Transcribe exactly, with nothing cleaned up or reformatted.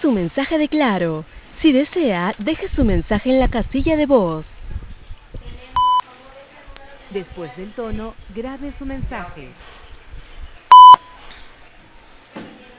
su mensaje de Claro. Si desea, deje su mensaje en la casilla de voz. Después del tono, grabe su mensaje.